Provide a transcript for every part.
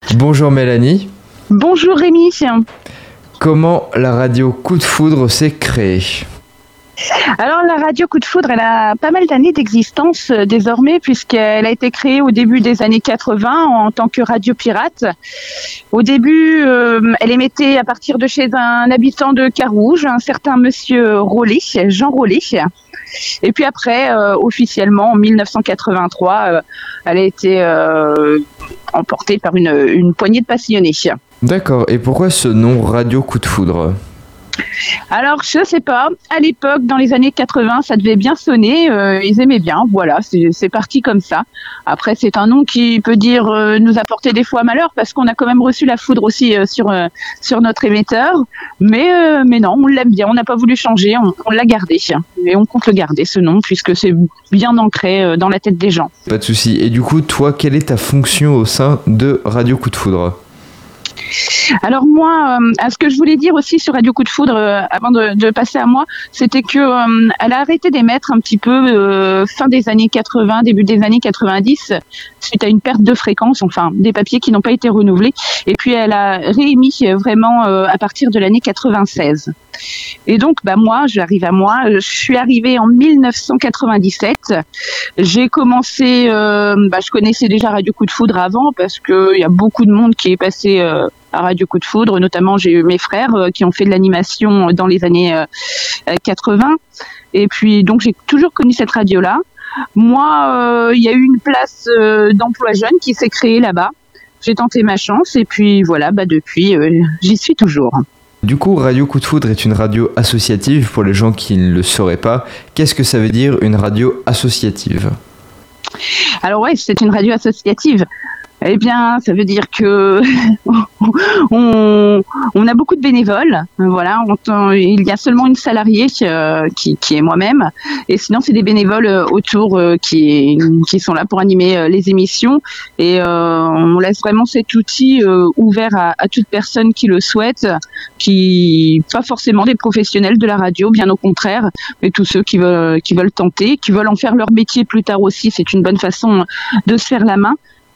Bonjour Mélanie. Bonjour Rémi. Comment la radio Coup de Foudre s'est créée ? Alors la radio Coup de Foudre, elle a pas mal d'années d'existence désormais puisqu'elle a été créée au début des années 80 en tant que radio pirate. Au début, elle émettait à partir de chez un habitant de Carouge, un certain monsieur Rollet, Jean Rollet. Et puis après, officiellement en 1983, elle a été emportée par une poignée de passionnés. D'accord, et pourquoi ce nom Radio Coup de Foudre ? Alors, je sais pas. À l'époque, dans les années 80, ça devait bien sonner. Ils aimaient bien. Voilà, c'est parti comme ça. Après, c'est un nom qui peut dire nous apporter des fois malheur parce qu'on a quand même reçu la foudre aussi sur notre émetteur. Mais non, on l'aime bien. On n'a pas voulu changer. On l'a gardé. Et on compte le garder, ce nom, puisque c'est bien ancré dans la tête des gens. Pas de souci. Et du coup, toi, quelle est ta fonction au sein de Radio Coup de Foudre ? Alors moi, ce que je voulais dire aussi sur Radio Coup de Foudre, avant de passer à moi, c'était que elle a arrêté d'émettre un petit peu fin des années 80, début des années 90, suite à une perte de fréquence, enfin des papiers qui n'ont pas été renouvelés. Et puis elle a réémis vraiment à partir de l'année 96. Et donc, moi, je suis arrivée en 1997. J'ai commencé, je connaissais déjà Radio Coup de Foudre avant parce que il y a beaucoup de monde qui est passé à Radio Coup de Foudre, notamment j'ai eu mes frères qui ont fait de l'animation dans les années 80. Et puis, donc, j'ai toujours connu cette radio-là. Moi, il y a eu une place d'emploi jeune qui s'est créée là-bas. J'ai tenté ma chance et puis voilà, depuis, j'y suis toujours. Du coup, Radio Coup de Foudre est une radio associative pour les gens qui ne le sauraient pas. Qu'est-ce que ça veut dire une radio associative ? Alors ouais, c'est une radio associative. Eh bien, ça veut dire que on a beaucoup de bénévoles. Voilà, il y a seulement une salariée qui est moi-même, et sinon c'est des bénévoles autour qui sont là pour animer les émissions. Et on laisse vraiment cet outil ouvert à toute personne qui le souhaite, pas forcément des professionnels de la radio, bien au contraire, mais tous ceux qui veulent tenter, qui veulent en faire leur métier plus tard aussi. C'est une bonne façon de se faire la main.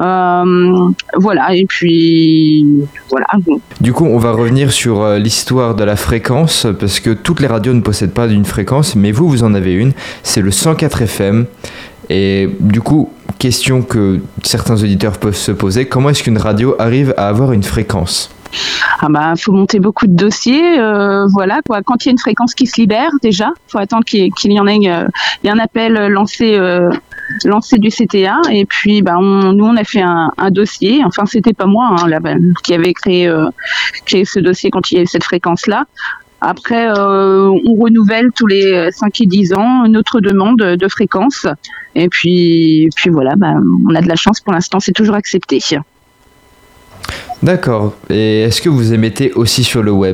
Voilà, et puis voilà. Du coup, on va revenir sur l'histoire de la fréquence, parce que toutes les radios ne possèdent pas d'une fréquence, mais vous en avez une, c'est le 104 FM. Et du coup, question que certains auditeurs peuvent se poser, comment est-ce qu'une radio arrive à avoir une fréquence ? Faut monter beaucoup de dossiers, voilà quoi. Quand il y a une fréquence qui se libère, déjà, faut attendre qu'il y en ait, il y a un appel lancé du CTA, et puis nous on a fait un dossier. Enfin, c'était pas moi qui avait créé ce dossier quand il y avait cette fréquence là. Après, on renouvelle tous les 5 et 10 ans notre demande de fréquence, et puis voilà, on a de la chance pour l'instant, c'est toujours accepté. D'accord. Et est-ce que vous émettez aussi sur le web ?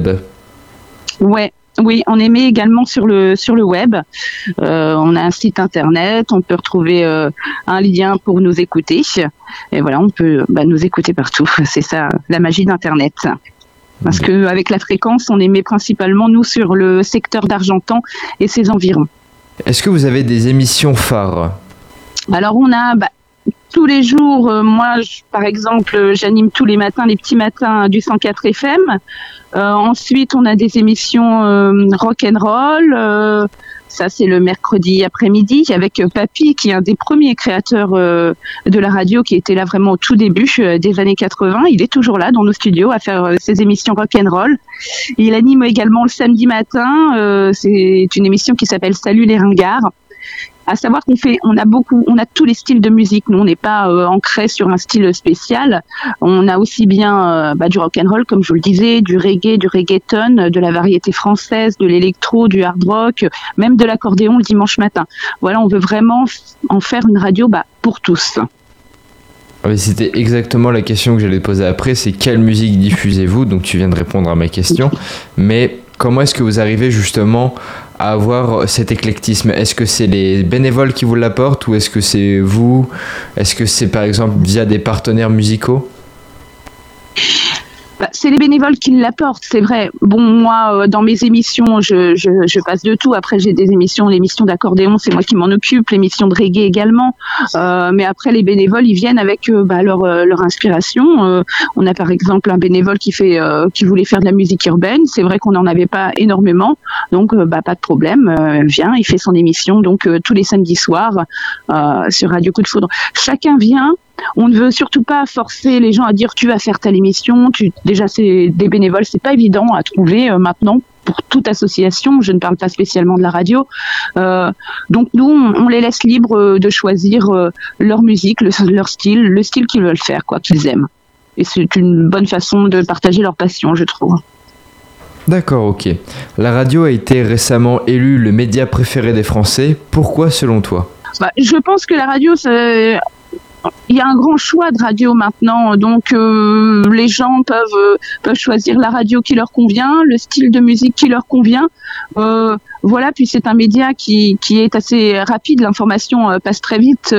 Oui, on émet également sur le web. On a un site internet, on peut retrouver un lien pour nous écouter. Et voilà, on peut nous écouter partout. C'est ça, la magie d'Internet. Parce que avec la fréquence, on émet principalement, nous, sur le secteur d'Argentan et ses environs. Est-ce que vous avez des émissions phares ? Alors, on a... tous les jours, moi, par exemple, j'anime tous les matins, les petits matins du 104 FM. Ensuite, on a des émissions rock'n'roll. Ça, c'est le mercredi après-midi avec Papy, qui est un des premiers créateurs de la radio, qui était là vraiment au tout début des années 80. Il est toujours là dans nos studios à faire ses émissions rock'n'roll. Il anime également le samedi matin. C'est une émission qui s'appelle Salut les ringards. À savoir on a tous les styles de musique. Nous, on n'est pas ancré sur un style spécial. On a aussi bien du rock'n'roll, comme je vous le disais, du reggae, du reggaeton, de la variété française, de l'électro, du hard rock, même de l'accordéon le dimanche matin. Voilà, on veut vraiment en faire une radio pour tous. Oui, c'était exactement la question que j'allais poser après, c'est quelle musique diffusez-vous ? Donc tu viens de répondre à ma question, mais comment est-ce que vous arrivez justement à avoir cet éclectisme ? Est-ce que c'est les bénévoles qui vous l'apportent ou est-ce que c'est vous ? Est-ce que c'est par exemple via des partenaires musicaux ? C'est les bénévoles qui l'apportent, c'est vrai. Bon, moi, dans mes émissions, je passe de tout. Après, j'ai des émissions, l'émission d'accordéon, c'est moi qui m'en occupe, l'émission de reggae également. Mais après, les bénévoles, ils viennent avec leur inspiration. On a par exemple un bénévole qui voulait faire de la musique urbaine. C'est vrai qu'on n'en avait pas énormément, donc pas de problème. Vient, il fait son émission donc tous les samedis soirs sur Radio Coup de Foudre. Chacun vient. On ne veut surtout pas forcer les gens à dire tu vas faire telle émission. Déjà, c'est des bénévoles, c'est pas évident à trouver maintenant pour toute association. Je ne parle pas spécialement de la radio. Donc nous, on les laisse libres de choisir leur musique, leur style, le style qu'ils veulent faire, quoi, qu'ils aiment. Et c'est une bonne façon de partager leur passion, je trouve. D'accord, ok. La radio a été récemment élue le média préféré des Français. Pourquoi, selon toi ? Je pense que la radio, il y a un grand choix de radio maintenant, donc les gens peuvent choisir la radio qui leur convient, le style de musique qui leur convient. Voilà, puis c'est un média qui est assez rapide, l'information passe très vite,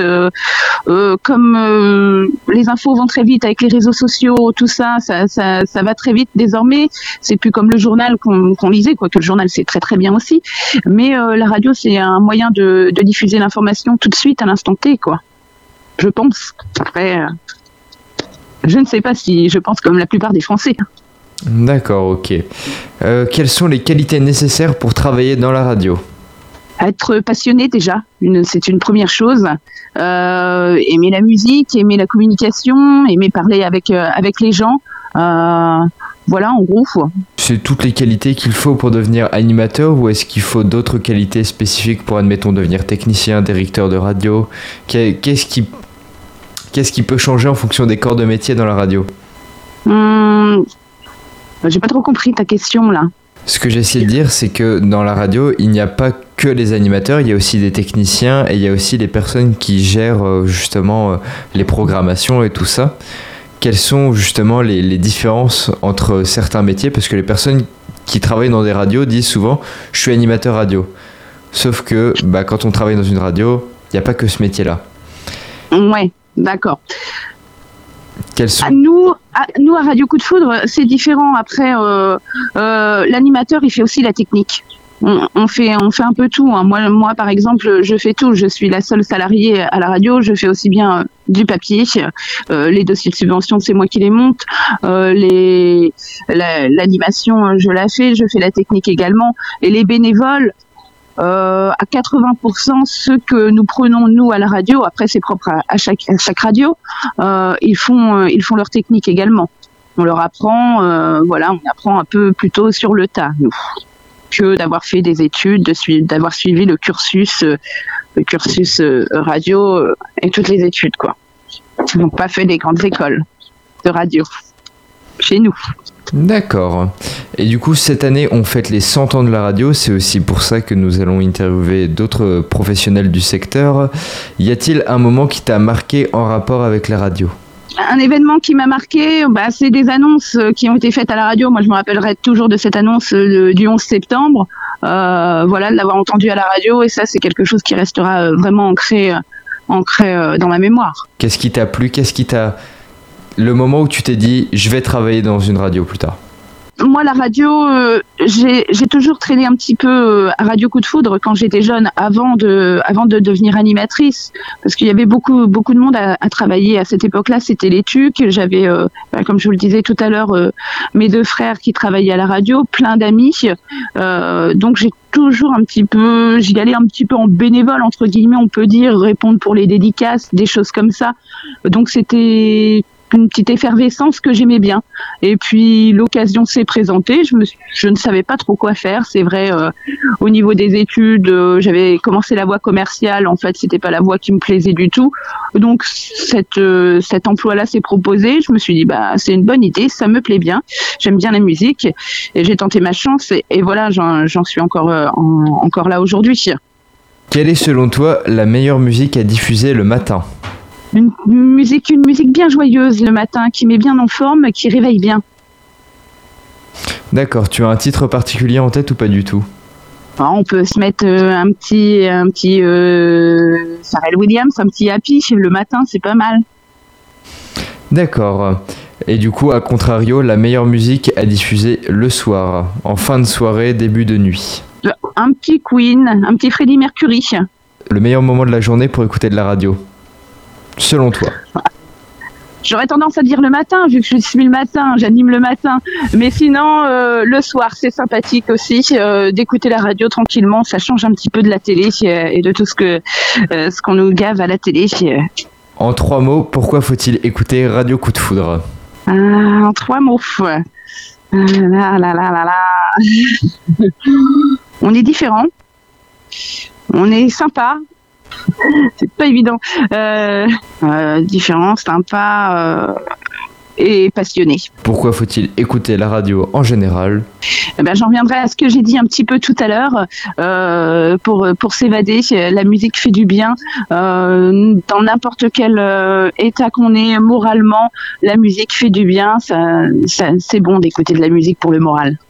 comme les infos vont très vite avec les réseaux sociaux, tout ça va très vite désormais. C'est plus comme le journal qu'on lisait, quoique le journal c'est très très bien aussi, mais la radio c'est un moyen de diffuser l'information tout de suite à l'instant T, quoi. Je pense. Après, je ne sais pas si je pense comme la plupart des Français. D'accord, ok. Quelles sont les qualités nécessaires pour travailler dans la radio ? Être passionné déjà, c'est une première chose. Aimer la musique, aimer la communication, aimer parler avec les gens. Voilà, en gros. C'est toutes les qualités qu'il faut pour devenir animateur, ou est-ce qu'il faut d'autres qualités spécifiques pour, admettons, devenir technicien, directeur de radio ? Qu'est-ce qui peut changer en fonction des corps de métier dans la radio ? J'ai pas trop compris ta question là. Ce que j'essaie de dire, c'est que dans la radio, il n'y a pas que les animateurs, il y a aussi des techniciens et il y a aussi les personnes qui gèrent justement les programmations et tout ça. Quelles sont justement les différences entre certains métiers ? Parce que les personnes qui travaillent dans des radios disent souvent « je suis animateur radio ». Sauf que quand on travaille dans une radio, il n'y a pas que ce métier-là. Ouais, d'accord. Quels sont... Nous, à Radio Coup de Foudre, c'est différent. Après, l'animateur, il fait aussi la technique. On fait un peu tout. Hein. Moi, par exemple, je fais tout. Je suis la seule salariée à la radio. Je fais aussi bien du papier, les dossiers de subvention, c'est moi qui les monte. L'animation, je la fais. Je fais la technique également. Et les bénévoles, à 80%, ceux que nous prenons nous à la radio, après c'est propre à chaque radio, ils font leur technique également. On leur apprend, on apprend un peu plutôt sur le tas, nous, que d'avoir fait des études, d'avoir suivi le cursus radio et toutes les études, quoi. Ils n'ont pas fait des grandes écoles de radio chez nous. D'accord. Et du coup, cette année, on fête les 100 ans de la radio. C'est aussi pour ça que nous allons interviewer d'autres professionnels du secteur. Y a-t-il un moment qui t'a marqué en rapport avec la radio ? Un événement qui m'a marqué, c'est des annonces qui ont été faites à la radio. Moi, je me rappellerai toujours de cette annonce du 11 septembre. De l'avoir entendu à la radio. Et ça, c'est quelque chose qui restera vraiment ancré dans ma mémoire. Qu'est-ce qui t'a plu ? Le moment où tu t'es dit, je vais travailler dans une radio plus tard ? Moi, la radio, j'ai toujours traîné un petit peu à Radio Coup de Foudre quand j'étais jeune, avant de devenir animatrice, parce qu'il y avait beaucoup de monde à travailler à cette époque-là. C'était les TUC. J'avais, comme je vous le disais tout à l'heure, mes deux frères qui travaillaient à la radio, plein d'amis. Donc j'ai toujours j'y allais un petit peu en bénévole, entre guillemets, on peut dire, répondre pour les dédicaces, des choses comme ça. Donc c'était une petite effervescence que j'aimais bien. Et puis l'occasion s'est présentée, je ne savais pas trop quoi faire, c'est vrai. Au niveau des études, j'avais commencé la voie commerciale, en fait c'était pas la voie qui me plaisait du tout, donc cet emploi-là s'est proposé. Je me suis dit c'est une bonne idée, ça me plaît bien, j'aime bien la musique, et j'ai tenté ma chance, et voilà, j'en suis encore là aujourd'hui. Quelle est selon toi la meilleure musique à diffuser le matin ? Une musique bien joyeuse le matin, qui met bien en forme, qui réveille bien. D'accord, tu as un titre particulier en tête ou pas du tout ? On peut se mettre un petit Pharrell Williams, un petit Happy le matin, c'est pas mal. D'accord. Et du coup, à contrario, la meilleure musique à diffuser le soir, en fin de soirée, début de nuit. Un petit Queen, un petit Freddie Mercury. Le meilleur moment de la journée pour écouter de la radio, selon toi? J'aurais tendance à dire le matin, vu que je suis le matin, j'anime le matin. Mais sinon, le soir, c'est sympathique aussi d'écouter la radio tranquillement. Ça change un petit peu de la télé et de tout ce qu'on nous gave à la télé. En 3 mots, pourquoi faut-il écouter Radio Coup de Foudre? En 3 mots. On est différent. On est sympa. C'est pas évident. Différent, sympa et passionné. Pourquoi faut-il écouter la radio en général? J'en reviendrai à ce que j'ai dit un petit peu tout à l'heure. Pour s'évader, la musique fait du bien. Dans n'importe quel état qu'on est moralement, la musique fait du bien. C'est bon d'écouter de la musique pour le moral.